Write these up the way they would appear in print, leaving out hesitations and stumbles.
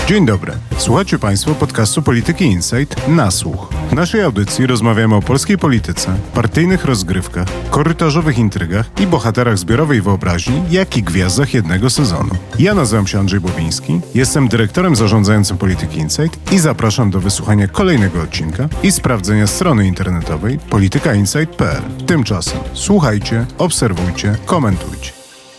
Dzień dobry. Słuchacie Państwo podcastu Polityki Insight na słuch. W naszej audycji rozmawiamy o polskiej polityce, partyjnych rozgrywkach, korytarzowych intrygach i bohaterach zbiorowej wyobraźni, jak i gwiazdach jednego sezonu. Ja nazywam się Andrzej Bobiński, jestem dyrektorem zarządzającym Polityki Insight i zapraszam do wysłuchania kolejnego odcinka i sprawdzenia strony internetowej politykainsight.pl. Tymczasem słuchajcie, obserwujcie, komentujcie.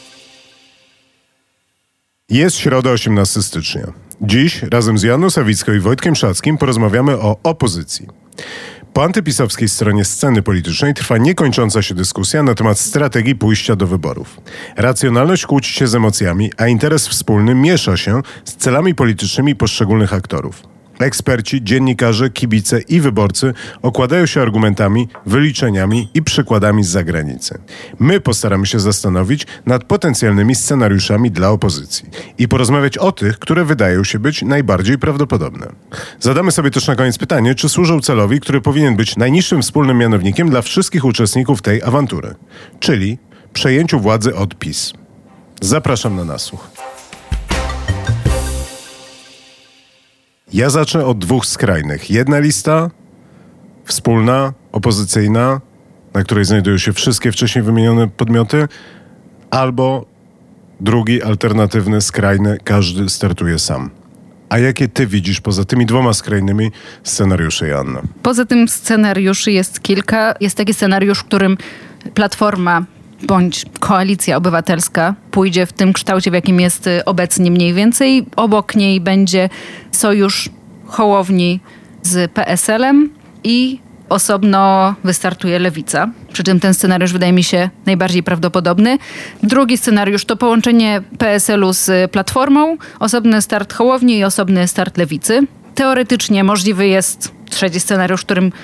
Jest środa, 18 stycznia. Dziś razem z Joanną Sawicką i Wojtkiem Szackim porozmawiamy o opozycji. Po antypisowskiej stronie sceny politycznej trwa niekończąca się dyskusja na temat strategii pójścia do wyborów. Racjonalność kłóci się z emocjami, a interes wspólny miesza się z celami politycznymi poszczególnych aktorów. Eksperci, dziennikarze, kibice i wyborcy okładają się argumentami, wyliczeniami i przykładami z zagranicy. My postaramy się zastanowić nad potencjalnymi scenariuszami dla opozycji i porozmawiać o tych, które wydają się być najbardziej prawdopodobne. Zadamy sobie też na koniec pytanie, czy służą celowi, który powinien być najniższym wspólnym mianownikiem dla wszystkich uczestników tej awantury, czyli przejęciu władzy od PiS. Zapraszam na nasłuch. Ja zacznę od dwóch skrajnych. Jedna lista wspólna, opozycyjna, na której znajdują się wszystkie wcześniej wymienione podmioty, albo drugi, alternatywny, skrajny, każdy startuje sam. A jakie ty widzisz poza tymi dwoma skrajnymi scenariusze, Joanna? Poza tym scenariuszy jest kilka. Jest taki scenariusz, w którym Platforma bądź Koalicja Obywatelska pójdzie w tym kształcie, w jakim jest obecnie mniej więcej. Obok niej będzie sojusz Hołowni z PSL-em i osobno wystartuje Lewica. Przy czym ten scenariusz wydaje mi się najbardziej prawdopodobny. Drugi scenariusz to połączenie PSL-u z Platformą, osobny start Hołowni i osobny start Lewicy. Teoretycznie możliwy jest trzeci scenariusz, w którym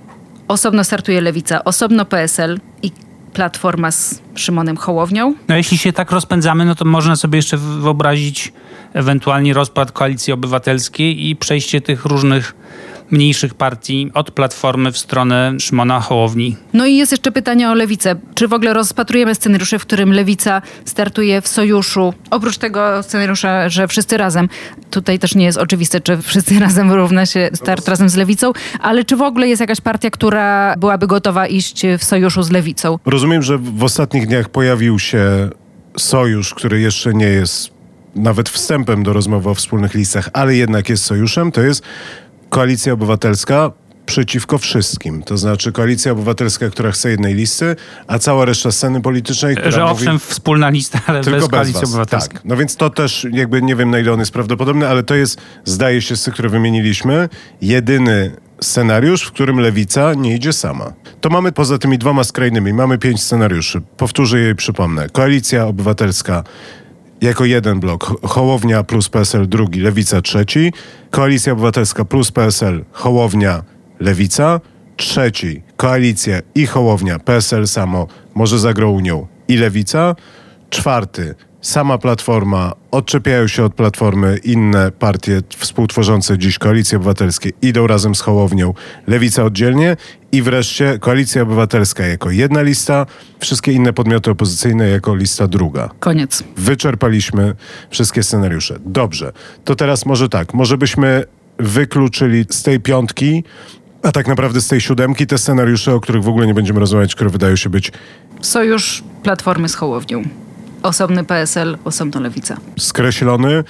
osobno startuje Lewica, osobno PSL i Platforma z Szymonem Hołownią. No jeśli się tak rozpędzamy, no to można sobie jeszcze wyobrazić ewentualnie rozpad Koalicji Obywatelskiej i przejście tych różnych mniejszych partii od Platformy w stronę Szymona Hołowni. No i jest jeszcze pytanie o Lewicę. Czy w ogóle rozpatrujemy scenariusze, w którym Lewica startuje w sojuszu? Oprócz tego scenariusza, że wszyscy razem. Tutaj też nie jest oczywiste, czy wszyscy razem równa się start razem z Lewicą, ale czy w ogóle jest jakaś partia, która byłaby gotowa iść w sojuszu z Lewicą? Rozumiem, że w ostatnich dniach pojawił się sojusz, który jeszcze nie jest nawet wstępem do rozmowy o wspólnych listach, ale jednak jest sojuszem. To jest Koalicja Obywatelska przeciwko wszystkim. To znaczy Koalicja Obywatelska, która chce jednej listy, a cała reszta sceny politycznej, która że mówi, owszem, wspólna lista, ale bez Koalicji Obywatelskiej. Tak. No więc to też jakby nie wiem, na ile on jest prawdopodobny, ale to jest, zdaje się, z tych, które wymieniliśmy, jedyny scenariusz, w którym Lewica nie idzie sama. To mamy poza tymi dwoma skrajnymi, mamy 5 scenariuszy. Powtórzę je i przypomnę. Koalicja Obywatelska jako jeden blok, Hołownia plus PSL drugi, Lewica trzeci, Koalicja Obywatelska plus PSL, Hołownia, Lewica, trzeci, Koalicja i Hołownia, PSL samo, może za Unią i Lewica, czwarty, sama Platforma, odczepiają się od Platformy inne partie współtworzące dziś Koalicję Obywatelską, idą razem z Hołownią, Lewica oddzielnie i wreszcie Koalicja Obywatelska jako jedna lista, wszystkie inne podmioty opozycyjne jako lista druga. Koniec. Wyczerpaliśmy wszystkie scenariusze. Dobrze, to teraz może tak, może byśmy wykluczyli z tej piątki, a tak naprawdę z tej 7 te scenariusze, o których w ogóle nie będziemy rozmawiać, które wydają się być... Sojusz Platformy z Hołownią. Osobny PSL, osobno Lewica. Skreślony.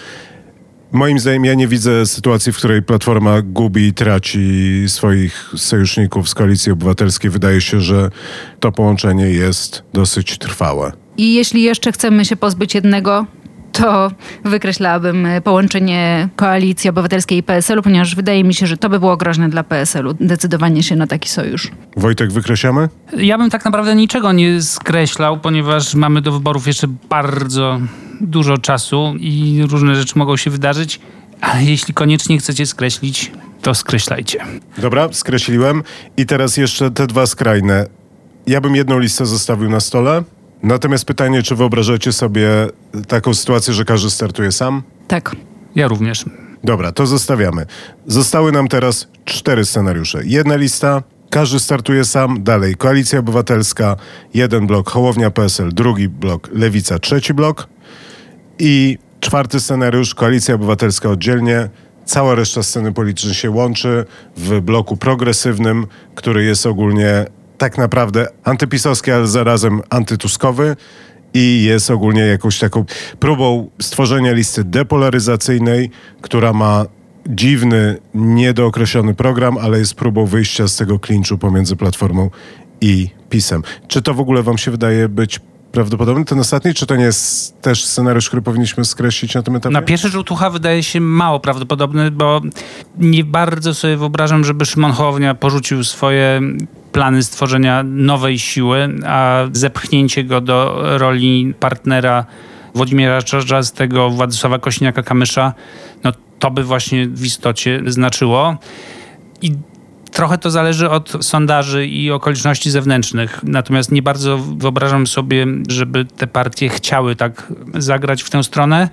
Moim zdaniem ja nie widzę sytuacji, w której Platforma gubi i traci swoich sojuszników z Koalicji Obywatelskiej. Wydaje się, że to połączenie jest dosyć trwałe. I jeśli jeszcze chcemy się pozbyć jednego, to wykreślałabym połączenie Koalicji Obywatelskiej i PSL-u, ponieważ wydaje mi się, że to by było groźne dla PSL-u, decydowanie się na taki sojusz. Wojtek, wykreślamy? Ja bym tak naprawdę niczego nie skreślał, ponieważ mamy do wyborów jeszcze bardzo dużo czasu i różne rzeczy mogą się wydarzyć, ale jeśli koniecznie chcecie skreślić, to skreślajcie. Dobra, skreśliłem. I teraz jeszcze te dwa skrajne. Ja bym jedną listę zostawił na stole. Natomiast pytanie, czy wyobrażacie sobie taką sytuację, że każdy startuje sam? Tak. Ja również. Dobra, to zostawiamy. Zostały nam teraz 4 scenariusze. Jedna lista, każdy startuje sam. Dalej Koalicja Obywatelska, jeden blok Hołownia PSL, drugi blok Lewica, trzeci blok. I Czwarty scenariusz, Koalicja Obywatelska oddzielnie. Cała reszta sceny politycznej się łączy w bloku progresywnym, który jest ogólnie tak naprawdę antypisowski, ale zarazem antytuskowy i jest ogólnie jakąś taką próbą stworzenia listy depolaryzacyjnej, która ma dziwny, niedookreślony program, ale jest próbą wyjścia z tego klinczu pomiędzy Platformą i PiS-em. Czy to w ogóle wam się wydaje być prawdopodobny ten ostatni, czy to nie jest też scenariusz, który powinniśmy skreślić na tym etapie? Na pierwszy rzut oka wydaje się mało prawdopodobny, bo nie bardzo sobie wyobrażam, żeby Szymon Hołownia porzucił swoje plany stworzenia nowej siły, a zepchnięcie go do roli partnera Włodzimierza Czarzastego, Władysława Kosiniaka-Kamysza, no to by właśnie w istocie znaczyło. I trochę to zależy od sondaży i okoliczności zewnętrznych. Natomiast nie bardzo wyobrażam sobie, żeby te partie chciały tak zagrać w tę stronę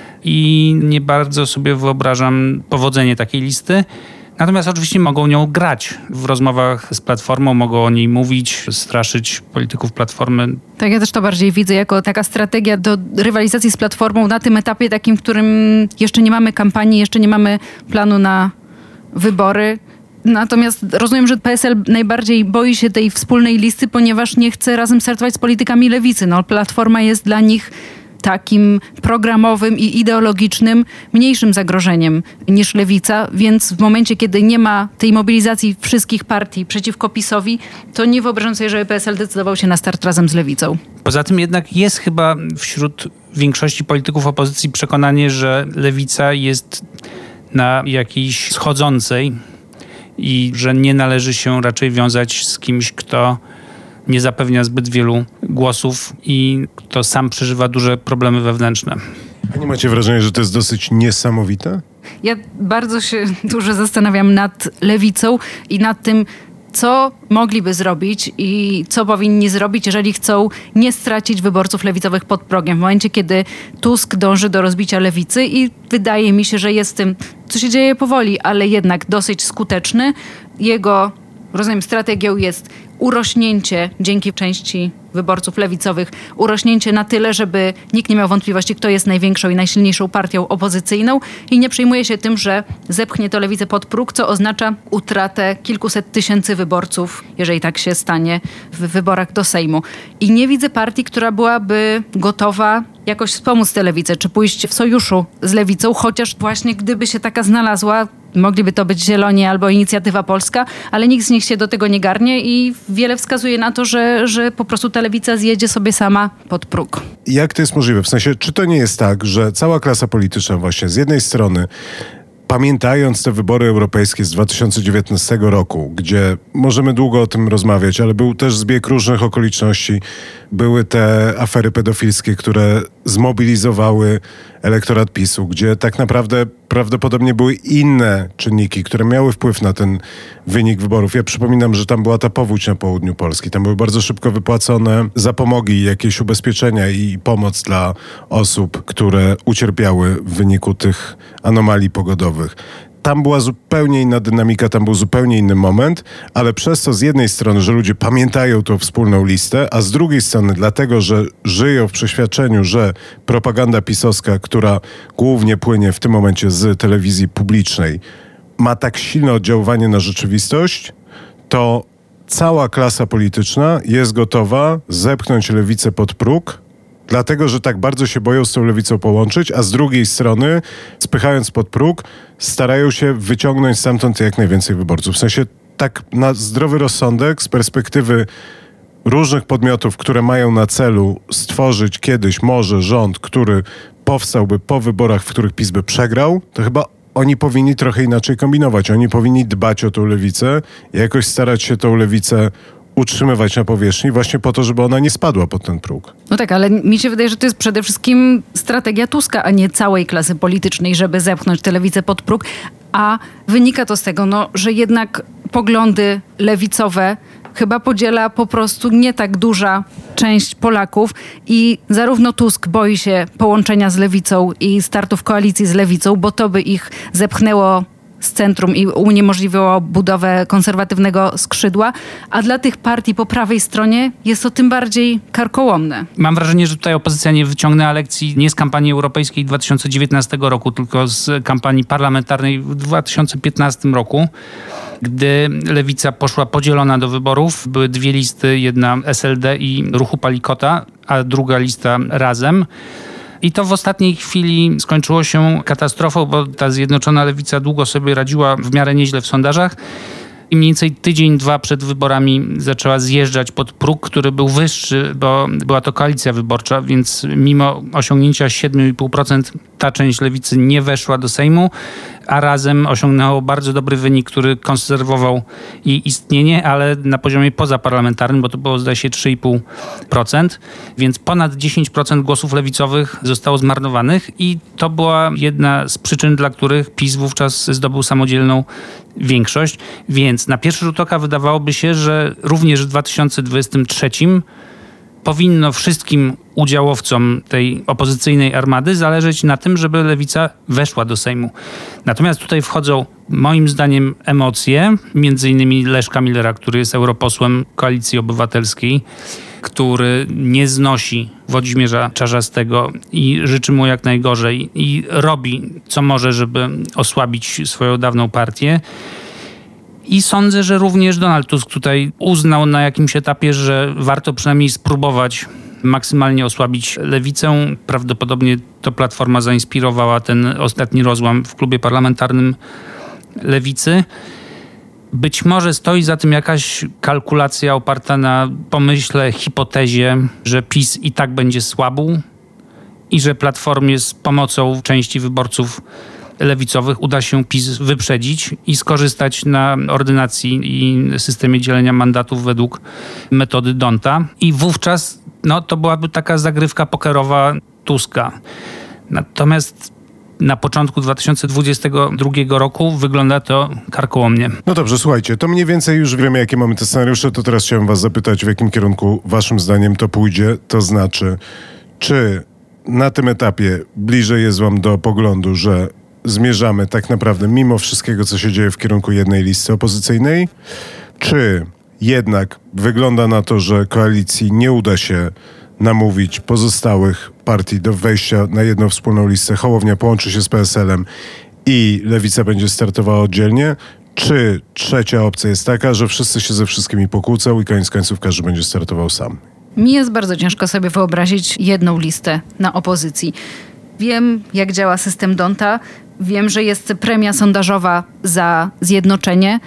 i nie bardzo sobie wyobrażam powodzenie takiej listy. Natomiast oczywiście mogą nią grać w rozmowach z Platformą, mogą o niej mówić, straszyć polityków Platformy. Tak, ja też to bardziej widzę jako taka strategia do rywalizacji z Platformą na tym etapie takim, w którym jeszcze nie mamy kampanii, jeszcze nie mamy planu na wybory. Natomiast rozumiem, że PSL najbardziej boi się tej wspólnej listy, ponieważ nie chce razem startować z politykami lewicy. No, Platforma jest dla nich takim programowym i ideologicznym mniejszym zagrożeniem niż lewica, więc w momencie, kiedy nie ma tej mobilizacji wszystkich partii przeciwko PiS-owi, to nie wyobrażam sobie, żeby PSL decydował się na start razem z lewicą. Poza tym jednak jest chyba wśród większości polityków opozycji przekonanie, że lewica jest na jakiejś schodzącej i że nie należy się raczej wiązać z kimś, kto nie zapewnia zbyt wielu głosów i kto sam przeżywa duże problemy wewnętrzne. A nie macie wrażenia, że to jest dosyć niesamowite? Ja bardzo się dużo zastanawiam nad lewicą i nad tym, co mogliby zrobić i co powinni zrobić, jeżeli chcą nie stracić wyborców lewicowych pod progiem. W momencie, kiedy Tusk dąży do rozbicia lewicy i wydaje mi się, że jest tym, co się dzieje powoli, ale jednak dosyć skuteczny. Jego, rozumiem, strategią jest urośnięcie dzięki części wyborców lewicowych, urośnięcie na tyle, żeby nikt nie miał wątpliwości, kto jest największą i najsilniejszą partią opozycyjną i nie przejmuje się tym, że zepchnie to lewicę pod próg, co oznacza utratę kilkuset tysięcy wyborców, jeżeli tak się stanie w wyborach do Sejmu. I nie widzę partii, która byłaby gotowa jakoś wspomóc tę lewicę, czy pójść w sojuszu z lewicą, chociaż właśnie gdyby się taka znalazła, mogliby to być Zieloni albo Inicjatywa Polska, ale nikt z nich się do tego nie garnie i wiele wskazuje na to, że po prostu ta lewica zjedzie sobie sama pod próg. Jak to jest możliwe? W sensie, czy to nie jest tak, że cała klasa polityczna właśnie z jednej strony, pamiętając te wybory europejskie z 2019 roku, gdzie możemy długo o tym rozmawiać, ale był też zbieg różnych okoliczności. Były te afery pedofilskie, które zmobilizowały elektorat PiS-u, gdzie tak naprawdę prawdopodobnie były inne czynniki, które miały wpływ na ten wynik wyborów. Ja przypominam, że tam była ta powódź na południu Polski. Tam były bardzo szybko wypłacone zapomogi, jakieś ubezpieczenia i pomoc dla osób, które ucierpiały w wyniku tych anomalii pogodowych. Tam była zupełnie inna dynamika, tam był zupełnie inny moment, ale przez to z jednej strony, że ludzie pamiętają tą wspólną listę, a z drugiej strony dlatego, że żyją w przeświadczeniu, że propaganda pisowska, która głównie płynie w tym momencie z telewizji publicznej, ma tak silne oddziaływanie na rzeczywistość, to cała klasa polityczna jest gotowa zepchnąć lewicę pod próg, dlatego, że tak bardzo się boją z tą lewicą połączyć, a z drugiej strony, spychając pod próg, starają się wyciągnąć stamtąd jak najwięcej wyborców. W sensie tak na zdrowy rozsądek z perspektywy różnych podmiotów, które mają na celu stworzyć kiedyś może rząd, który powstałby po wyborach, w których PiS by przegrał, to chyba oni powinni trochę inaczej kombinować. Oni powinni dbać o tą lewicę i jakoś starać się tą lewicę utrzymywać na powierzchni właśnie po to, żeby ona nie spadła pod ten próg. No tak, ale mi się wydaje, że to jest przede wszystkim strategia Tuska, a nie całej klasy politycznej, żeby zepchnąć tę lewicę pod próg, a wynika to z tego, że jednak poglądy lewicowe chyba podziela po prostu nie tak duża część Polaków i zarówno Tusk boi się połączenia z lewicą i startu w koalicji z lewicą, bo to by ich zepchnęło z centrum i uniemożliwiło budowę konserwatywnego skrzydła, a dla tych partii po prawej stronie jest to tym bardziej karkołomne. Mam wrażenie, że tutaj opozycja nie wyciągnęła lekcji nie z kampanii europejskiej 2019 roku, tylko z kampanii parlamentarnej w 2015 roku, gdy Lewica poszła podzielona do wyborów. Były dwie listy, jedna SLD i Ruchu Palikota, a druga lista Razem. I to w ostatniej chwili skończyło się katastrofą, bo ta Zjednoczona Lewica długo sobie radziła w miarę nieźle w sondażach i mniej więcej tydzień, dwa przed wyborami zaczęła zjeżdżać pod próg, który był wyższy, bo była to koalicja wyborcza, więc mimo osiągnięcia 7,5% ta część Lewicy nie weszła do Sejmu, a Razem osiągnęło bardzo dobry wynik, który konserwował jej istnienie, ale na poziomie pozaparlamentarnym, bo to było zdaje się 3,5%, więc ponad 10% głosów lewicowych zostało zmarnowanych i to była jedna z przyczyn, dla których PiS wówczas zdobył samodzielną większość, więc na pierwszy rzut oka wydawałoby się, że również w 2023 powinno wszystkim udziałowcom tej opozycyjnej armady zależeć na tym, żeby Lewica weszła do Sejmu. Natomiast tutaj wchodzą moim zdaniem emocje, między innymi Leszka Millera, który jest europosłem Koalicji Obywatelskiej, który nie znosi Włodzimierza Czarzastego i życzy mu jak najgorzej i robi co może, żeby osłabić swoją dawną partię. I sądzę, że również Donald Tusk tutaj uznał na jakimś etapie, że warto przynajmniej spróbować maksymalnie osłabić Lewicę. Prawdopodobnie to Platforma zainspirowała ten ostatni rozłam w klubie parlamentarnym Lewicy. Być może stoi za tym jakaś kalkulacja oparta na pomyśle, hipotezie, że PiS i tak będzie słabł i że Platformie z pomocą części wyborców lewicowych uda się PiS wyprzedzić i skorzystać na ordynacji i systemie dzielenia mandatów według metody D'Hondta. I wówczas to byłaby taka zagrywka pokerowa Tuska. Natomiast na początku 2022 roku wygląda to karkołomnie. No dobrze, słuchajcie, to mniej więcej już wiemy, jakie mamy te scenariusze, to teraz chciałem was zapytać, w jakim kierunku waszym zdaniem to pójdzie, to znaczy, czy na tym etapie bliżej jest wam do poglądu, że zmierzamy tak naprawdę mimo wszystkiego, co się dzieje w kierunku jednej listy opozycyjnej, czy jednak wygląda na to, że koalicji nie uda się namówić pozostałych partii do wejścia na jedną wspólną listę, Hołownia połączy się z PSL-em i Lewica będzie startowała oddzielnie, czy trzecia opcja jest taka, że wszyscy się ze wszystkimi pokłócą i koniec końców każdy będzie startował sam? Mi jest bardzo ciężko sobie wyobrazić jedną listę na opozycji. Wiem, jak działa system D'Hondta, wiem, że jest premia sondażowa za zjednoczenie,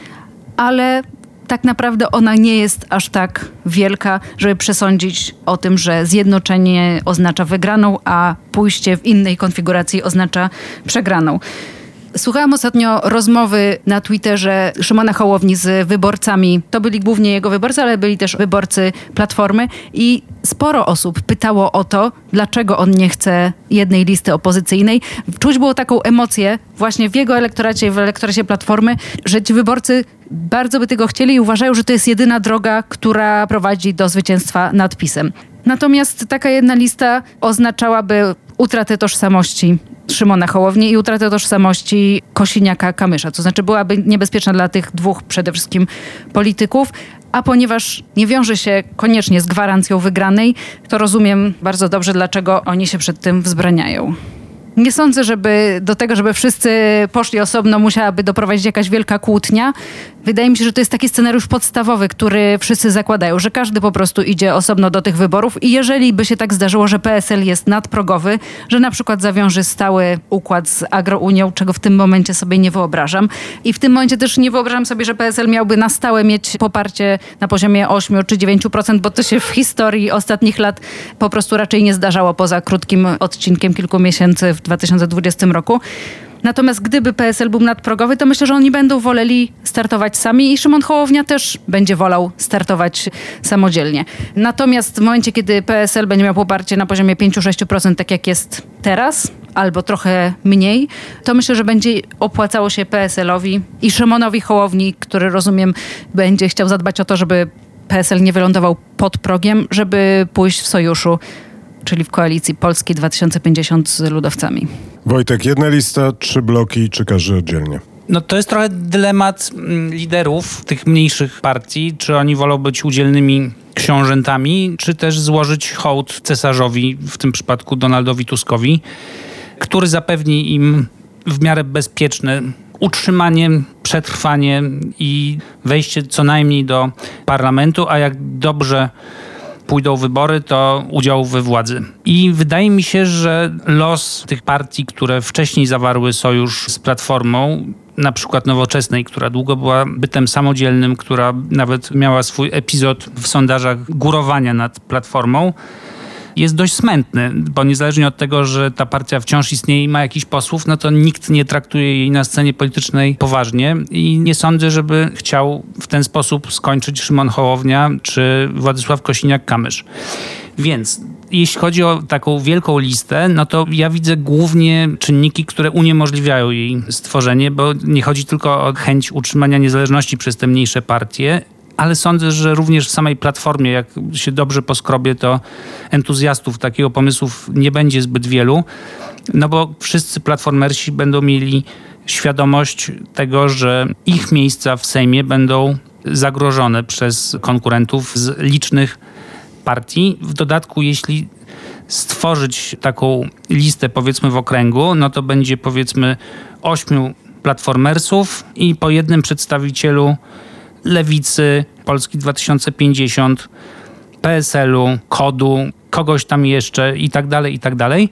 ale tak naprawdę ona nie jest aż tak wielka, żeby przesądzić o tym, że zjednoczenie oznacza wygraną, a pójście w innej konfiguracji oznacza przegraną. Słuchałam ostatnio rozmowy na Twitterze Szymona Hołowni z wyborcami. To byli głównie jego wyborcy, ale byli też wyborcy Platformy i sporo osób pytało o to, dlaczego on nie chce jednej listy opozycyjnej. Czuć było taką emocję właśnie w jego elektoracie, w elektoracie Platformy, że ci wyborcy bardzo by tego chcieli i uważają, że to jest jedyna droga, która prowadzi do zwycięstwa nad PiS-em. Natomiast taka jedna lista oznaczałaby utratę tożsamości Szymona Hołowni i utratę tożsamości Kosiniaka-Kamysza. To znaczy byłaby niebezpieczna dla tych dwóch przede wszystkim polityków, a ponieważ nie wiąże się koniecznie z gwarancją wygranej, to rozumiem bardzo dobrze, dlaczego oni się przed tym wzbraniają. Nie sądzę, żeby do tego, żeby wszyscy poszli osobno, musiałaby doprowadzić jakaś wielka kłótnia. Wydaje mi się, że to jest taki scenariusz podstawowy, który wszyscy zakładają, że każdy po prostu idzie osobno do tych wyborów i jeżeli by się tak zdarzyło, że PSL jest nadprogowy, że na przykład zawiąże stały układ z Agrounią, czego w tym momencie sobie nie wyobrażam. I w tym momencie też nie wyobrażam sobie, że PSL miałby na stałe mieć poparcie na poziomie 8 czy 9%, bo to się w historii ostatnich lat po prostu raczej nie zdarzało poza krótkim odcinkiem kilku miesięcy w 2020 roku. Natomiast gdyby PSL był nadprogowy, to myślę, że oni będą woleli startować sami i Szymon Hołownia też będzie wolał startować samodzielnie. Natomiast w momencie, kiedy PSL będzie miał poparcie na poziomie 5-6%, tak jak jest teraz, albo trochę mniej, to myślę, że będzie opłacało się PSL-owi i Szymonowi Hołowni, który rozumiem będzie chciał zadbać o to, żeby PSL nie wylądował pod progiem, żeby pójść w sojuszu, czyli w koalicji Polski 2050 z ludowcami. Wojtek, jedna lista, 3 bloki, czy każdy oddzielnie? No to jest trochę dylemat liderów tych mniejszych partii, czy oni wolą być udzielnymi książętami, czy też złożyć hołd cesarzowi, w tym przypadku Donaldowi Tuskowi, który zapewni im w miarę bezpieczne utrzymanie, przetrwanie i wejście co najmniej do parlamentu, a jak dobrze pójdą wybory, to udział we władzy. I wydaje mi się, że los tych partii, które wcześniej zawarły sojusz z Platformą, na przykład Nowoczesnej, która długo była bytem samodzielnym, która nawet miała swój epizod w sondażach górowania nad Platformą, jest dość smętny, bo niezależnie od tego, że ta partia wciąż istnieje i ma jakichś posłów, no to nikt nie traktuje jej na scenie politycznej poważnie i nie sądzę, żeby chciał w ten sposób skończyć Szymon Hołownia czy Władysław Kosiniak-Kamysz. Więc jeśli chodzi o taką wielką listę, no to ja widzę głównie czynniki, które uniemożliwiają jej stworzenie, bo nie chodzi tylko o chęć utrzymania niezależności przez te mniejsze partie, ale sądzę, że również w samej Platformie, jak się dobrze poskrobie, to entuzjastów takiego pomysłów nie będzie zbyt wielu, no bo wszyscy platformersi będą mieli świadomość tego, że ich miejsca w Sejmie będą zagrożone przez konkurentów z licznych partii. W dodatku, jeśli stworzyć taką listę, powiedzmy, w okręgu, no to będzie, powiedzmy, 8 platformersów i po jednym przedstawicielu Lewicy, Polski 2050, PSL-u, KOD-u, kogoś tam jeszcze i tak dalej, i tak dalej.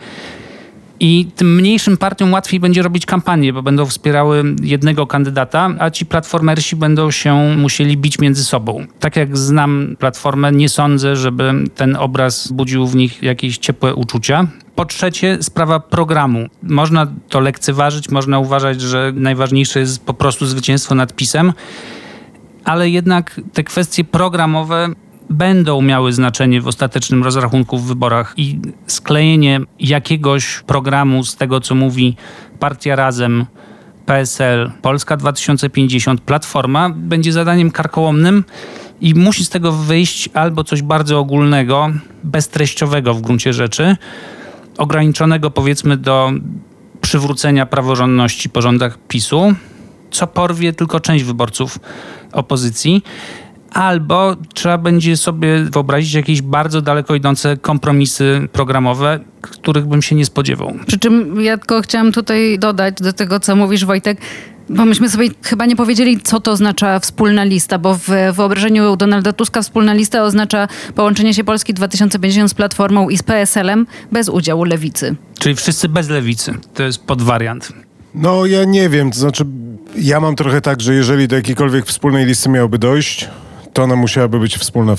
I tym mniejszym partiom łatwiej będzie robić kampanię, bo będą wspierały jednego kandydata, a ci platformersi będą się musieli bić między sobą. Tak jak znam Platformę, nie sądzę, żeby ten obraz budził w nich jakieś ciepłe uczucia. Po trzecie, sprawa programu. Można to lekceważyć, można uważać, że najważniejsze jest po prostu zwycięstwo nad PiS-em, ale jednak te kwestie programowe będą miały znaczenie w ostatecznym rozrachunku w wyborach i sklejenie jakiegoś programu z tego, co mówi Partia Razem, PSL, Polska 2050, Platforma, będzie zadaniem karkołomnym i musi z tego wyjść albo coś bardzo ogólnego, beztreściowego w gruncie rzeczy, ograniczonego, powiedzmy, do przywrócenia praworządności po rządach PiS-u, co porwie tylko część wyborców opozycji, albo trzeba będzie sobie wyobrazić jakieś bardzo daleko idące kompromisy programowe, których bym się nie spodziewał. Przy czym ja tylko chciałam tutaj dodać do tego, co mówisz, Wojtek, bo myśmy sobie chyba nie powiedzieli, co to oznacza wspólna lista, bo w wyobrażeniu Donalda Tuska wspólna lista oznacza połączenie się Polski 2050 z Platformą i z PSL-em bez udziału Lewicy. Czyli wszyscy bez Lewicy. To jest podwariant. No ja nie wiem, to znaczy ja mam trochę tak, że jeżeli do jakiejkolwiek wspólnej listy miałoby dojść, to ona musiałaby być wspólna.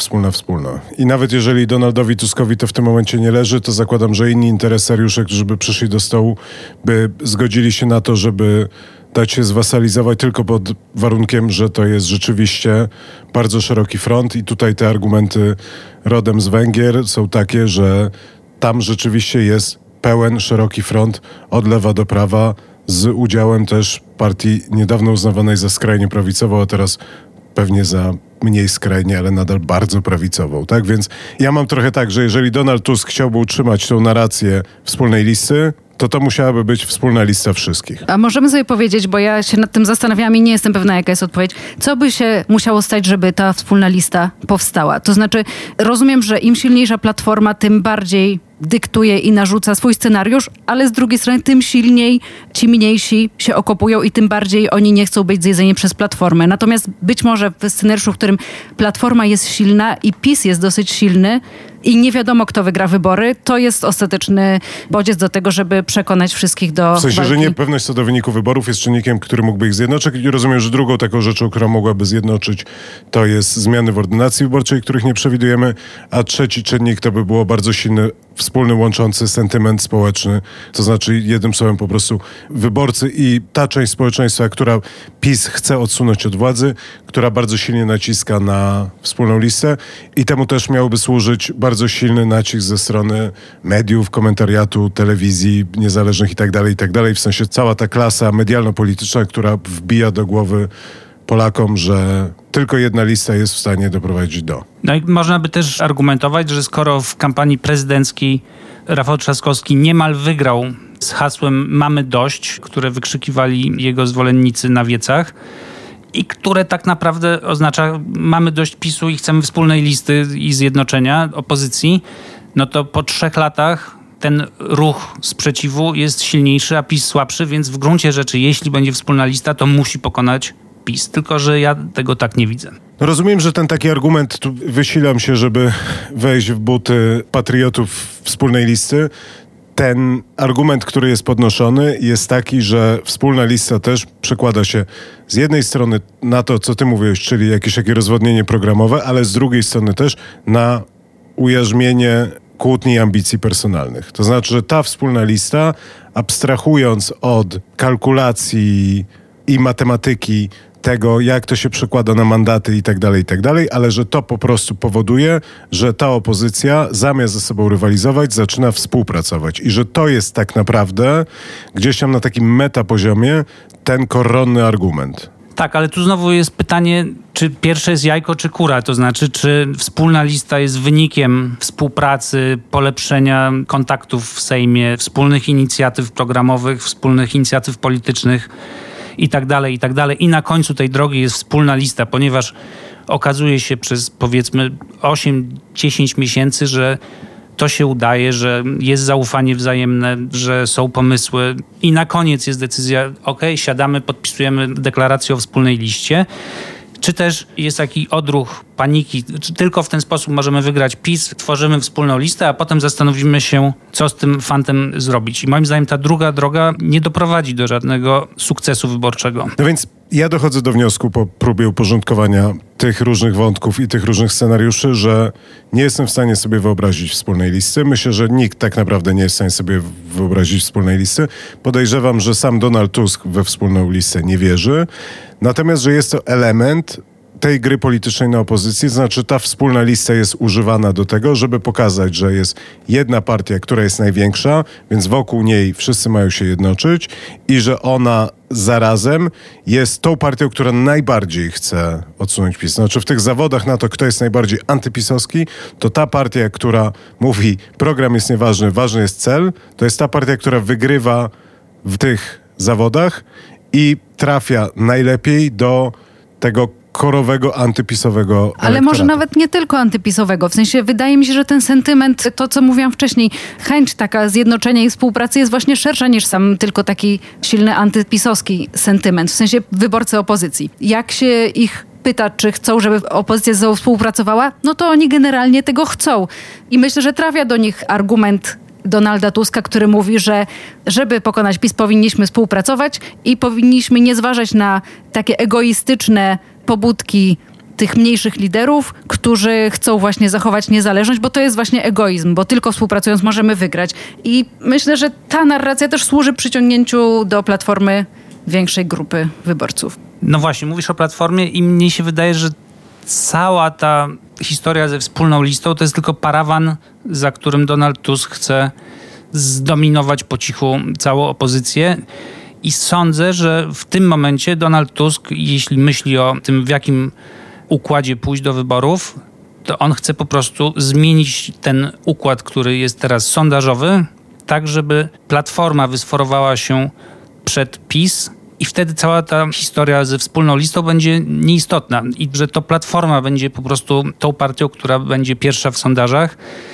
I nawet jeżeli Donaldowi Tuskowi to w tym momencie nie leży, to zakładam, że inni interesariusze, którzy by przyszli do stołu, by zgodzili się na to, żeby dać się zwasalizować tylko pod warunkiem, że to jest rzeczywiście bardzo szeroki front i tutaj te argumenty rodem z Węgier są takie, że tam rzeczywiście jest pełen, szeroki front od lewa do prawa z udziałem też partii niedawno uznawanej za skrajnie prawicową, a teraz pewnie za mniej skrajnie, ale nadal bardzo prawicową, tak? Więc ja mam trochę tak, że jeżeli Donald Tusk chciałby utrzymać tą narrację wspólnej listy, to musiałaby być wspólna lista wszystkich. A możemy sobie powiedzieć, bo ja się nad tym zastanawiałam i nie jestem pewna, jaka jest odpowiedź, co by się musiało stać, żeby ta wspólna lista powstała? To znaczy, rozumiem, że im silniejsza Platforma, tym bardziej dyktuje i narzuca swój scenariusz, ale z drugiej strony tym silniej ci mniejsi się okopują i tym bardziej oni nie chcą być zjedzeni przez Platformę. Natomiast być może w scenariuszu, w którym Platforma jest silna i PiS jest dosyć silny i nie wiadomo, kto wygra wybory, to jest ostateczny bodziec do tego, żeby przekonać wszystkich do W sensie, walki. że niepewność co do wyniku wyborów jest czynnikiem, który mógłby ich zjednoczyć. I rozumiem, że drugą taką rzeczą, która mogłaby zjednoczyć, to jest zmiany w ordynacji wyborczej, których nie przewidujemy, a trzeci czynnik to by było bardzo silny, wspólny, łączący sentyment społeczny. To znaczy, jednym słowem, po prostu wyborcy i ta część społeczeństwa, która PiS chce odsunąć od władzy, która bardzo silnie naciska na wspólną listę i temu też miałby służyć bardzo silny nacisk ze strony mediów, komentariatu, telewizji niezależnych i tak dalej, w sensie cała ta klasa medialno-polityczna, która wbija do głowy Polakom, że tylko jedna lista jest w stanie doprowadzić do. No i można by też argumentować, że skoro w kampanii prezydenckiej Rafał Trzaskowski niemal wygrał z hasłem "Mamy dość", które wykrzykiwali jego zwolennicy na wiecach i które tak naprawdę oznacza "mamy dość PiS-u i chcemy wspólnej listy i zjednoczenia opozycji", no to po 3 latach ten ruch sprzeciwu jest silniejszy, a PiS słabszy, więc w gruncie rzeczy, jeśli będzie wspólna lista, to musi pokonać PiS. Tylko że ja tego tak nie widzę. Rozumiem, że ten taki argument, tu wysilam się, żeby wejść w buty patriotów wspólnej listy. Ten argument, który jest podnoszony, jest taki, że wspólna lista też przekłada się z jednej strony na to, co ty mówiłeś, czyli jakieś takie rozwodnienie programowe, ale z drugiej strony też na ujarzmienie kłótni i ambicji personalnych. To znaczy, że ta wspólna lista, abstrahując od kalkulacji i matematyki tego, jak to się przekłada na mandaty i tak dalej, ale że to po prostu powoduje, że ta opozycja zamiast ze sobą rywalizować, zaczyna współpracować i że to jest tak naprawdę gdzieś tam na takim metapoziomie ten koronny argument. Tak, ale tu znowu jest pytanie, czy pierwsze jest jajko, czy kura? To znaczy, czy wspólna lista jest wynikiem współpracy, polepszenia kontaktów w Sejmie, wspólnych inicjatyw programowych, wspólnych inicjatyw politycznych i tak dalej, i tak dalej. I na końcu tej drogi jest wspólna lista, ponieważ okazuje się przez powiedzmy 8-10 miesięcy, że to się udaje, że jest zaufanie wzajemne, że są pomysły i na koniec jest decyzja, siadamy, podpisujemy deklarację o wspólnej liście. Czy też jest taki odruch paniki, czy tylko w ten sposób możemy wygrać PiS, tworzymy wspólną listę, a potem zastanowimy się, co z tym fantem zrobić. I moim zdaniem ta druga droga nie doprowadzi do żadnego sukcesu wyborczego. No więc ja dochodzę do wniosku po próbie uporządkowania tych różnych wątków i tych różnych scenariuszy, że nie jestem w stanie sobie wyobrazić wspólnej listy. Myślę, że nikt tak naprawdę nie jest w stanie sobie wyobrazić wspólnej listy. Podejrzewam, że sam Donald Tusk we wspólną listę nie wierzy. Natomiast, że jest to element tej gry politycznej na opozycji, to znaczy ta wspólna lista jest używana do tego, żeby pokazać, że jest jedna partia, która jest największa, więc wokół niej wszyscy mają się jednoczyć i że ona zarazem jest tą partią, która najbardziej chce odsunąć PiS. Znaczy w tych zawodach na to, kto jest najbardziej antypisowski, to ta partia, która mówi, program jest nieważny, ważny jest cel, to jest ta partia, która wygrywa w tych zawodach i trafia najlepiej do tego korowego, antypisowego elektoratu. Ale może nawet nie tylko antypisowego. W sensie wydaje mi się, że ten sentyment, to co mówiłam wcześniej, chęć taka zjednoczenia i współpracy jest właśnie szersza niż sam tylko taki silny antypisowski sentyment. W sensie wyborcy opozycji. Jak się ich pyta, czy chcą, żeby opozycja ze sobą współpracowała, no to oni generalnie tego chcą. I myślę, że trafia do nich argument Donalda Tuska, który mówi, że żeby pokonać PiS, powinniśmy współpracować i powinniśmy nie zważać na takie egoistyczne pobudki tych mniejszych liderów, którzy chcą właśnie zachować niezależność, bo to jest właśnie egoizm, bo tylko współpracując możemy wygrać. I myślę, że ta narracja też służy przyciągnięciu do Platformy większej grupy wyborców. No właśnie, mówisz o Platformie i mnie się wydaje, że cała ta historia ze wspólną listą to jest tylko parawan, za którym Donald Tusk chce zdominować po cichu całą opozycję. I sądzę, że w tym momencie Donald Tusk, jeśli myśli o tym, w jakim układzie pójść do wyborów, to on chce po prostu zmienić ten układ, który jest teraz sondażowy, tak żeby Platforma wysforowała się przed PiS i wtedy cała ta historia ze wspólną listą będzie nieistotna i że to Platforma będzie po prostu tą partią, która będzie pierwsza w sondażach.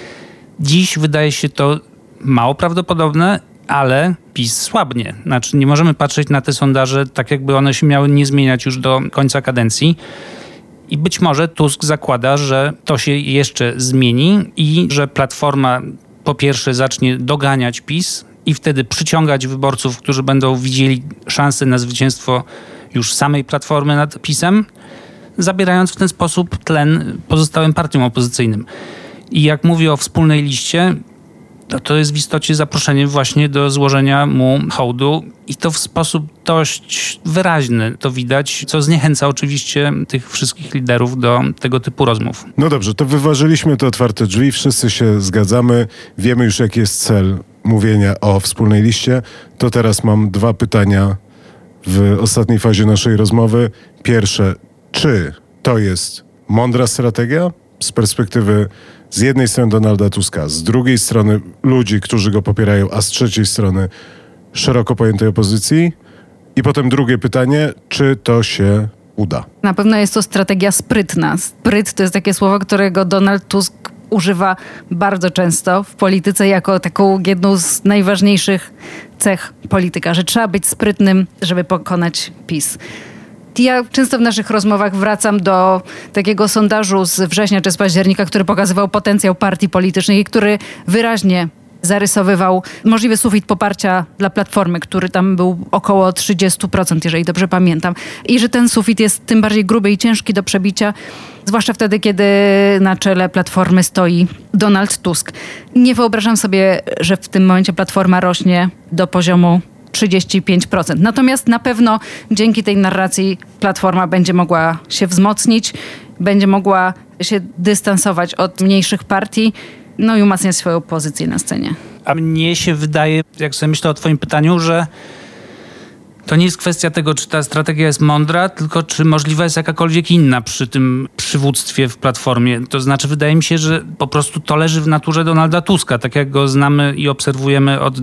Dziś wydaje się to mało prawdopodobne, ale PiS słabnie. Znaczy nie możemy patrzeć na te sondaże tak, jakby one się miały nie zmieniać już do końca kadencji. I być może Tusk zakłada, że to się jeszcze zmieni i że Platforma po pierwsze zacznie doganiać PiS i wtedy przyciągać wyborców, którzy będą widzieli szansę na zwycięstwo już samej Platformy nad PiS-em, zabierając w ten sposób tlen pozostałym partiom opozycyjnym. I jak mówię o wspólnej liście, to jest w istocie zaproszenie właśnie do złożenia mu hołdu i to w sposób dość wyraźny to widać, co zniechęca oczywiście tych wszystkich liderów do tego typu rozmów. No dobrze, to wyważyliśmy te otwarte drzwi, wszyscy się zgadzamy, wiemy już jaki jest cel mówienia o wspólnej liście. To teraz mam 2 pytania w ostatniej fazie naszej rozmowy. Pierwsze, czy to jest mądra strategia z perspektywy z jednej strony Donalda Tuska, z drugiej strony ludzi, którzy go popierają, a z trzeciej strony szeroko pojętej opozycji? I potem drugie pytanie, czy to się uda? Na pewno jest to strategia sprytna. Spryt to jest takie słowo, którego Donald Tusk używa bardzo często w polityce jako taką jedną z najważniejszych cech polityka, że trzeba być sprytnym, żeby pokonać PiS. Ja często w naszych rozmowach wracam do takiego sondażu z września czy z października, który pokazywał potencjał partii politycznej i który wyraźnie zarysowywał możliwy sufit poparcia dla Platformy, który tam był około 30%, jeżeli dobrze pamiętam. I że ten sufit jest tym bardziej gruby i ciężki do przebicia, zwłaszcza wtedy, kiedy na czele Platformy stoi Donald Tusk. Nie wyobrażam sobie, że w tym momencie Platforma rośnie do poziomu 35%. Natomiast na pewno dzięki tej narracji Platforma będzie mogła się wzmocnić, będzie mogła się dystansować od mniejszych partii, no i umacniać swoją pozycję na scenie. A mnie się wydaje, jak sobie myślę o twoim pytaniu, że to nie jest kwestia tego, czy ta strategia jest mądra, tylko czy możliwa jest jakakolwiek inna przy tym przywództwie w Platformie. To znaczy, wydaje mi się, że po prostu to leży w naturze Donalda Tuska, tak jak go znamy i obserwujemy od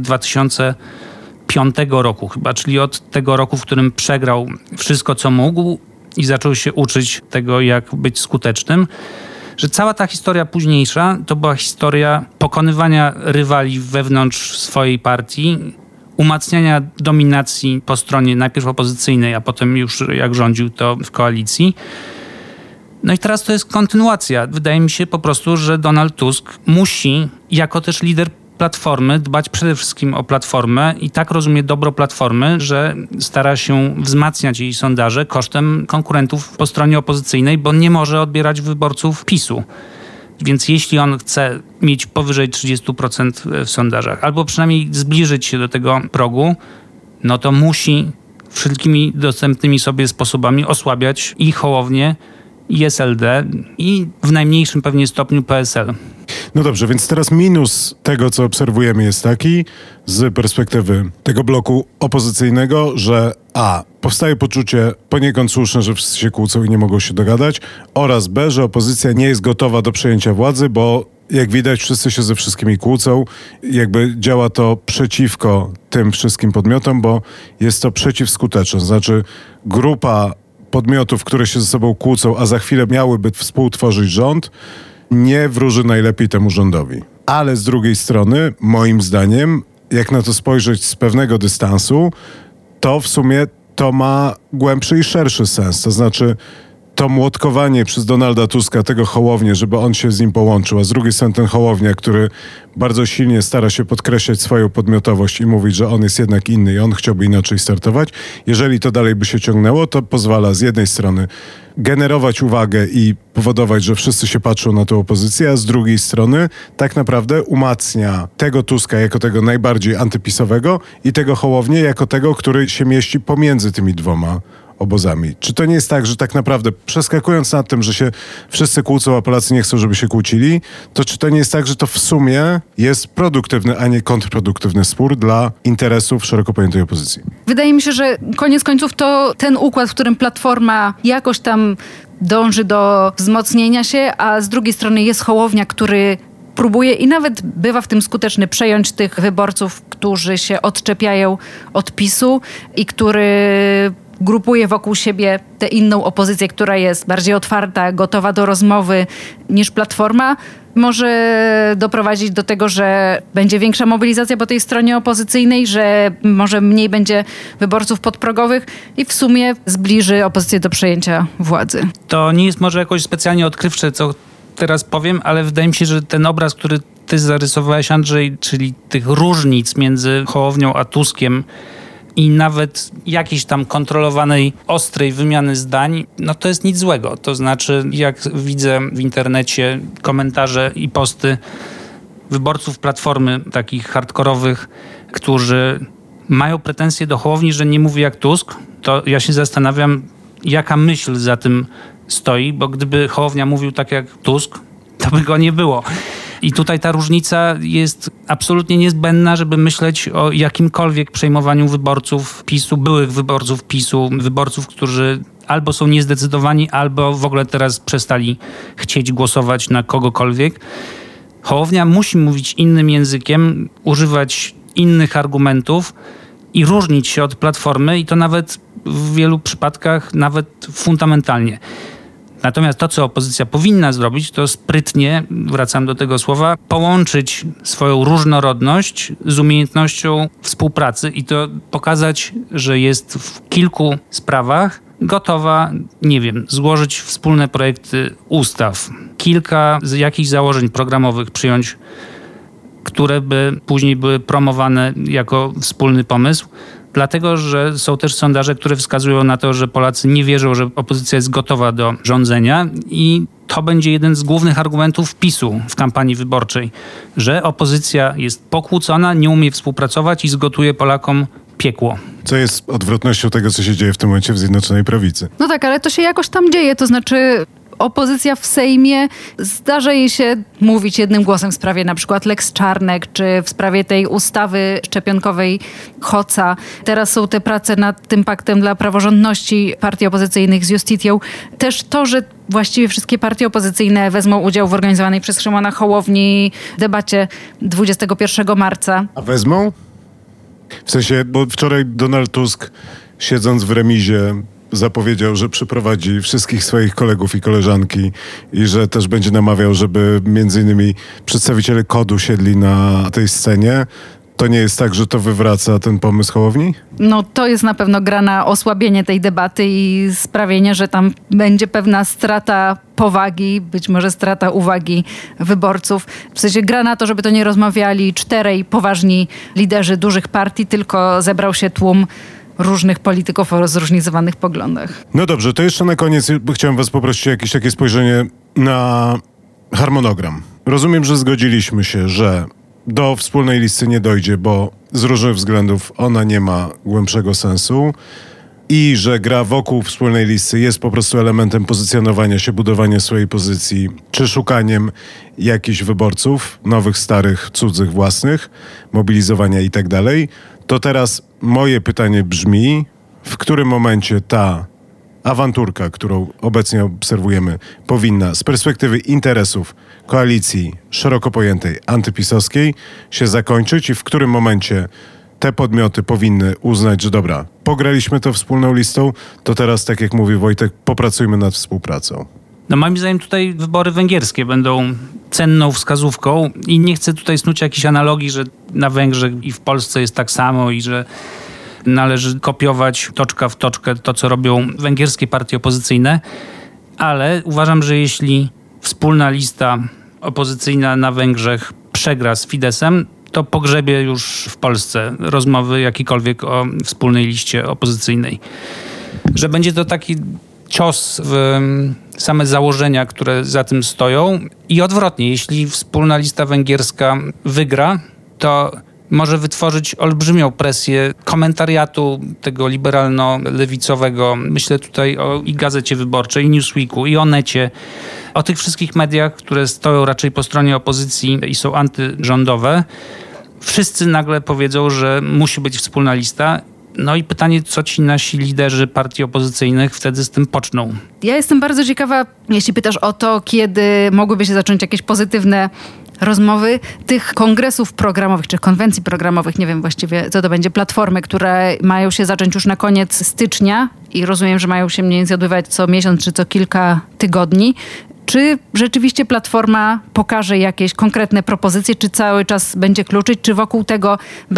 2005 roku chyba, czyli od tego roku, w którym przegrał wszystko, co mógł i zaczął się uczyć tego, jak być skutecznym. Że cała ta historia późniejsza to była historia pokonywania rywali wewnątrz swojej partii, umacniania dominacji po stronie najpierw opozycyjnej, a potem już jak rządził to w koalicji. No i teraz to jest kontynuacja. Wydaje mi się po prostu, że Donald Tusk musi, jako też lider Platformy, dbać przede wszystkim o Platformę i tak rozumie dobro Platformy, że stara się wzmacniać jej sondaże kosztem konkurentów po stronie opozycyjnej, bo nie może odbierać wyborców PiS-u. Więc jeśli on chce mieć powyżej 30% w sondażach, albo przynajmniej zbliżyć się do tego progu, no to musi wszelkimi dostępnymi sobie sposobami osłabiać i Hołownię, i SLD, i w najmniejszym pewnie stopniu PSL. No dobrze, więc teraz minus tego, co obserwujemy, jest taki, z perspektywy tego bloku opozycyjnego, że powstaje poczucie poniekąd słuszne, że wszyscy się kłócą i nie mogą się dogadać, oraz B, że opozycja nie jest gotowa do przejęcia władzy, bo jak widać, wszyscy się ze wszystkimi kłócą. Jakby działa to przeciwko tym wszystkim podmiotom, bo jest to przeciwskuteczne. Znaczy grupa podmiotów, które się ze sobą kłócą, a za chwilę miałyby współtworzyć rząd, nie wróży najlepiej temu rządowi. Ale z drugiej strony, moim zdaniem, jak na to spojrzeć z pewnego dystansu, to w sumie to ma głębszy i szerszy sens. To znaczy to młotkowanie przez Donalda Tuska tego Hołownię, żeby on się z nim połączył, a z drugiej strony ten Hołownia, który bardzo silnie stara się podkreślać swoją podmiotowość i mówić, że on jest jednak inny i on chciałby inaczej startować. Jeżeli to dalej by się ciągnęło, to pozwala z jednej strony generować uwagę i powodować, że wszyscy się patrzą na tę opozycję, a z drugiej strony tak naprawdę umacnia tego Tuska jako tego najbardziej antypisowego i tego Hołownię jako tego, który się mieści pomiędzy tymi dwoma obozami. Czy to nie jest tak, że tak naprawdę przeskakując nad tym, że się wszyscy kłócą, a Polacy nie chcą, żeby się kłócili, to czy to nie jest tak, że to w sumie jest produktywny, a nie kontrproduktywny spór dla interesów szeroko pojętej opozycji? Wydaje mi się, że koniec końców to ten układ, w którym Platforma jakoś tam dąży do wzmocnienia się, a z drugiej strony jest Hołownia, który próbuje i nawet bywa w tym skuteczny przejąć tych wyborców, którzy się odczepiają od PiS-u i który grupuje wokół siebie tę inną opozycję, która jest bardziej otwarta, gotowa do rozmowy niż Platforma, może doprowadzić do tego, że będzie większa mobilizacja po tej stronie opozycyjnej, że może mniej będzie wyborców podprogowych i w sumie zbliży opozycję do przejęcia władzy. To nie jest może jakoś specjalnie odkrywcze, co teraz powiem, ale wydaje mi się, że ten obraz, który ty zarysowałeś, Andrzej, czyli tych różnic między Hołownią a Tuskiem i nawet jakiejś tam kontrolowanej, ostrej wymiany zdań, no to jest nic złego. To znaczy, jak widzę w internecie komentarze i posty wyborców Platformy, takich hardkorowych, którzy mają pretensje do Hołowni, że nie mówi jak Tusk, to ja się zastanawiam, jaka myśl za tym stoi, bo gdyby Hołownia mówił tak jak Tusk, to by go nie było. I tutaj ta różnica jest absolutnie niezbędna, żeby myśleć o jakimkolwiek przejmowaniu wyborców PiS-u, byłych wyborców PiS-u, wyborców, którzy albo są niezdecydowani, albo w ogóle teraz przestali chcieć głosować na kogokolwiek. Hołownia musi mówić innym językiem, używać innych argumentów i różnić się od Platformy i to nawet w wielu przypadkach nawet fundamentalnie. Natomiast to, co opozycja powinna zrobić, to sprytnie, wracam do tego słowa, połączyć swoją różnorodność z umiejętnością współpracy i to pokazać, że jest w kilku sprawach gotowa, złożyć wspólne projekty ustaw, kilka jakichś założeń programowych przyjąć, które by później były promowane jako wspólny pomysł. Dlatego, że są też sondaże, które wskazują na to, że Polacy nie wierzą, że opozycja jest gotowa do rządzenia i to będzie jeden z głównych argumentów PiS-u w kampanii wyborczej, że opozycja jest pokłócona, nie umie współpracować i zgotuje Polakom piekło. Co jest odwrotnością tego, co się dzieje w tym momencie w Zjednoczonej Prawicy. No tak, ale to się jakoś tam dzieje, to znaczy opozycja w Sejmie zdarza jej się mówić jednym głosem w sprawie na przykład Lex Czarnek, czy w sprawie tej ustawy szczepionkowej Hoca. Teraz są te prace nad tym paktem dla praworządności partii opozycyjnych z Justitią. Też to, że właściwie wszystkie partie opozycyjne wezmą udział w organizowanej przez Szymona Hołowni debacie 21 marca. A wezmą? W sensie, bo wczoraj Donald Tusk, siedząc w remizie, zapowiedział, że przyprowadzi wszystkich swoich kolegów i koleżanki i że też będzie namawiał, żeby między innymi przedstawiciele KOD-u siedli na tej scenie. To nie jest tak, że to wywraca ten pomysł Hołowni? No to jest na pewno gra na osłabienie tej debaty i sprawienie, że tam będzie pewna strata powagi, być może strata uwagi wyborców. W sensie gra na to, żeby to nie rozmawiali 4 poważni liderzy dużych partii, tylko zebrał się tłum różnych polityków o zróżnicowanych poglądach. No dobrze, to jeszcze na koniec chciałem was poprosić o jakieś takie spojrzenie na harmonogram. Rozumiem, że zgodziliśmy się, że do wspólnej listy nie dojdzie, bo z różnych względów ona nie ma głębszego sensu i że gra wokół wspólnej listy jest po prostu elementem pozycjonowania się, budowania swojej pozycji, czy szukaniem jakichś wyborców, nowych, starych, cudzych, własnych, mobilizowania i tak dalej. To teraz moje pytanie brzmi, w którym momencie ta awanturka, którą obecnie obserwujemy, powinna z perspektywy interesów koalicji szeroko pojętej antypisowskiej się zakończyć i w którym momencie te podmioty powinny uznać, że dobra, pograliśmy to wspólną listą, to teraz, tak jak mówi Wojtek, popracujmy nad współpracą. No moim zdaniem tutaj wybory węgierskie będą cenną wskazówką i nie chcę tutaj snuć jakichś analogii, że na Węgrzech i w Polsce jest tak samo i że należy kopiować toczka w toczkę to, co robią węgierskie partie opozycyjne, ale uważam, że jeśli wspólna lista opozycyjna na Węgrzech przegra z Fideszem, to pogrzebie już w Polsce rozmowy jakikolwiek o wspólnej liście opozycyjnej. Że będzie to taki cios w same założenia, które za tym stoją i odwrotnie, jeśli wspólna lista węgierska wygra, to może wytworzyć olbrzymią presję komentariatu tego liberalno-lewicowego. Myślę tutaj o i Gazecie Wyborczej, i Newsweeku, i Onecie, o tych wszystkich mediach, które stoją raczej po stronie opozycji i są antyrządowe. Wszyscy nagle powiedzą, że musi być wspólna lista. No i pytanie, co ci nasi liderzy partii opozycyjnych wtedy z tym poczną? Ja jestem bardzo ciekawa, jeśli pytasz o to, kiedy mogłyby się zacząć jakieś pozytywne rozmowy tych kongresów programowych, czy konwencji programowych, nie wiem właściwie, co to będzie, platformy, które mają się zacząć już na koniec stycznia i rozumiem, że mają się mniej więcej odbywać co miesiąc, czy co kilka tygodni. Czy rzeczywiście Platforma pokaże jakieś konkretne propozycje, czy cały czas będzie kluczyć, czy wokół tego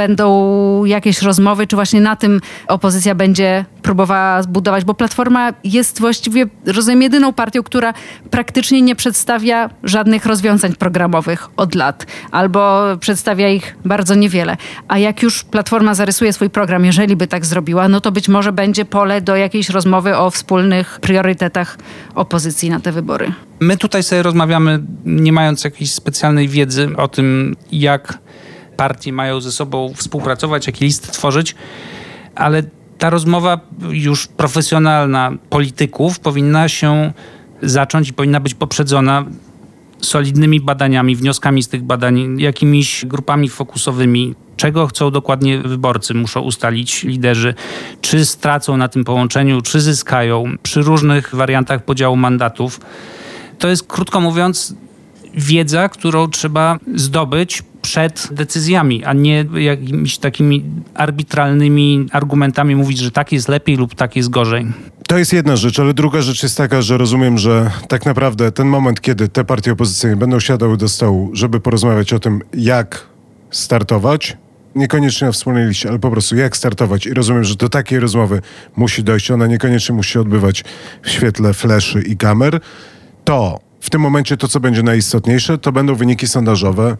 będą jakieś rozmowy, czy właśnie na tym opozycja będzie próbowała zbudować, bo Platforma jest właściwie, rozumiem, jedyną partią, która praktycznie nie przedstawia żadnych rozwiązań programowych od lat, albo przedstawia ich bardzo niewiele. A jak już Platforma zarysuje swój program, jeżeli by tak zrobiła, no to być może będzie pole do jakiejś rozmowy o wspólnych priorytetach opozycji na te wybory. My tutaj sobie rozmawiamy, nie mając jakiejś specjalnej wiedzy o tym, jak partie mają ze sobą współpracować, jakie listy tworzyć, ale ta rozmowa już profesjonalna polityków powinna się zacząć i powinna być poprzedzona solidnymi badaniami, wnioskami z tych badań, jakimiś grupami fokusowymi. Czego chcą dokładnie wyborcy, muszą ustalić liderzy, czy stracą na tym połączeniu, czy zyskają przy różnych wariantach podziału mandatów. To jest, krótko mówiąc, wiedza, którą trzeba zdobyć przed decyzjami, a nie jakimiś takimi arbitralnymi argumentami mówić, że tak jest lepiej lub tak jest gorzej. To jest jedna rzecz, ale druga rzecz jest taka, że rozumiem, że tak naprawdę ten moment, kiedy te partie opozycyjne będą siadały do stołu, żeby porozmawiać o tym, jak startować, niekoniecznie na wspólnej liście, ale po prostu jak startować, i rozumiem, że do takiej rozmowy musi dojść, ona niekoniecznie musi się odbywać w świetle fleszy i kamer, to w tym momencie to, co będzie najistotniejsze, to będą wyniki sondażowe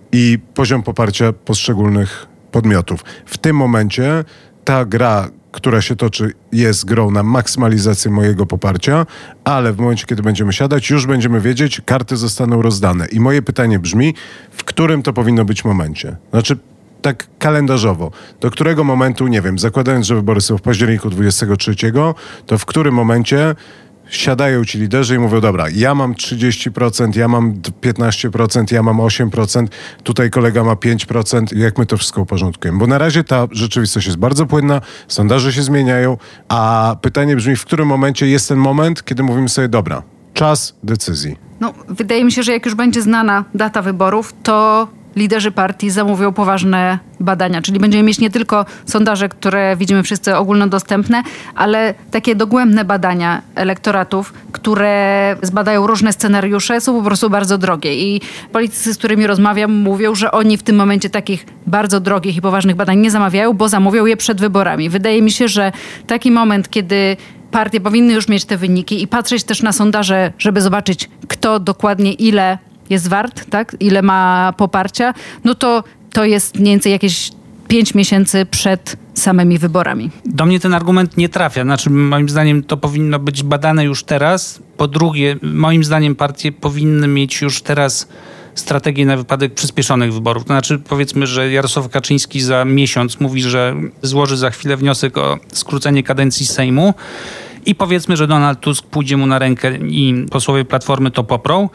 i poziom poparcia poszczególnych podmiotów. W tym momencie ta gra, która się toczy, jest grą na maksymalizację mojego poparcia, ale w momencie, kiedy będziemy siadać, już będziemy wiedzieć, karty zostaną rozdane. I moje pytanie brzmi, w którym to powinno być momencie? Znaczy, tak kalendarzowo. Do którego momentu, nie wiem, zakładając, że wybory są w październiku 23, to w którym momencie siadają ci liderzy i mówią, dobra, ja mam 30%, ja mam 15%, ja mam 8%, tutaj kolega ma 5%, jak my to wszystko uporządkujemy? Bo na razie ta rzeczywistość jest bardzo płynna, sondaże się zmieniają, a pytanie brzmi, w którym momencie jest ten moment, kiedy mówimy sobie, dobra, czas decyzji. No, wydaje mi się, że jak już będzie znana data wyborów, to liderzy partii zamówią poważne badania, czyli będziemy mieć nie tylko sondaże, które widzimy wszyscy ogólnodostępne, ale takie dogłębne badania elektoratów, które zbadają różne scenariusze, są po prostu bardzo drogie. I politycy, z którymi rozmawiam, mówią, że oni w tym momencie takich bardzo drogich i poważnych badań nie zamawiają, bo zamówią je przed wyborami. Wydaje mi się, że taki moment, kiedy partie powinny już mieć te wyniki i patrzeć też na sondaże, żeby zobaczyć, kto dokładnie ile jest wart, tak? Ile ma poparcia, no to jest mniej więcej jakieś 5 miesięcy przed samymi wyborami. Do mnie ten argument nie trafia. Znaczy, moim zdaniem to powinno być badane już teraz. Po drugie, moim zdaniem partie powinny mieć już teraz strategię na wypadek przyspieszonych wyborów. To znaczy, powiedzmy, że Jarosław Kaczyński za miesiąc mówi, że złoży za chwilę wniosek o skrócenie kadencji Sejmu i powiedzmy, że Donald Tusk pójdzie mu na rękę i posłowie Platformy to poprą.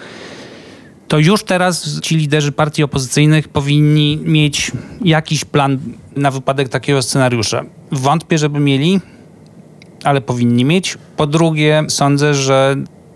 To już teraz ci liderzy partii opozycyjnych powinni mieć jakiś plan na wypadek takiego scenariusza. Wątpię, żeby mieli, ale powinni mieć. Po drugie, sądzę, że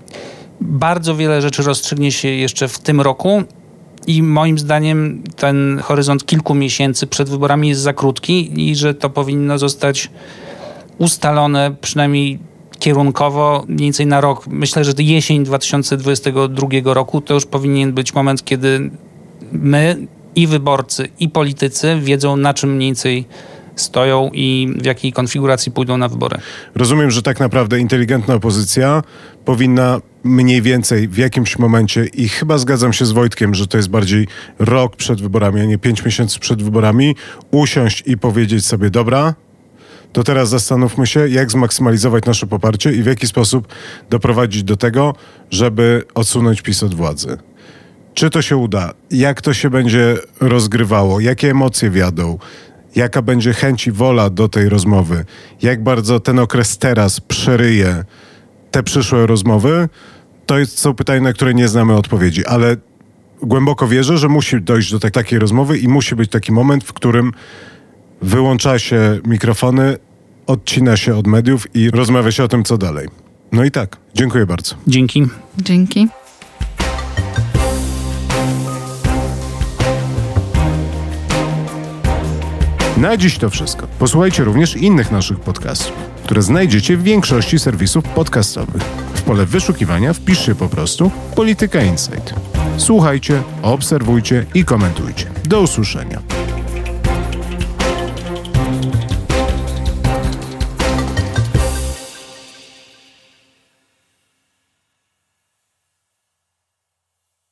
bardzo wiele rzeczy rozstrzygnie się jeszcze w tym roku i moim zdaniem ten horyzont kilku miesięcy przed wyborami jest za krótki i że to powinno zostać ustalone przynajmniej kierunkowo mniej więcej na rok. Myślę, że jesień 2022 roku to już powinien być moment, kiedy my i wyborcy, i politycy wiedzą, na czym mniej więcej stoją i w jakiej konfiguracji pójdą na wybory. Rozumiem, że tak naprawdę inteligentna opozycja powinna mniej więcej w jakimś momencie, i chyba zgadzam się z Wojtkiem, że to jest bardziej rok przed wyborami, a nie 5 miesięcy przed wyborami, usiąść i powiedzieć sobie, dobra, to teraz zastanówmy się, jak zmaksymalizować nasze poparcie i w jaki sposób doprowadzić do tego, żeby odsunąć PiS od władzy. Czy to się uda? Jak to się będzie rozgrywało? Jakie emocje wiadą? Jaka będzie chęć i wola do tej rozmowy? Jak bardzo ten okres teraz przeryje te przyszłe rozmowy? To są pytania, na które nie znamy odpowiedzi, ale głęboko wierzę, że musi dojść do takiej rozmowy i musi być taki moment, w którym wyłącza się mikrofony, odcina się od mediów i rozmawia się o tym, co dalej. No i tak, dziękuję bardzo. Dzięki. Dzięki. Na dziś to wszystko. Posłuchajcie również innych naszych podcastów, które znajdziecie w większości serwisów podcastowych. W pole wyszukiwania wpiszcie po prostu Polityka Insight. Słuchajcie, obserwujcie i komentujcie. Do usłyszenia.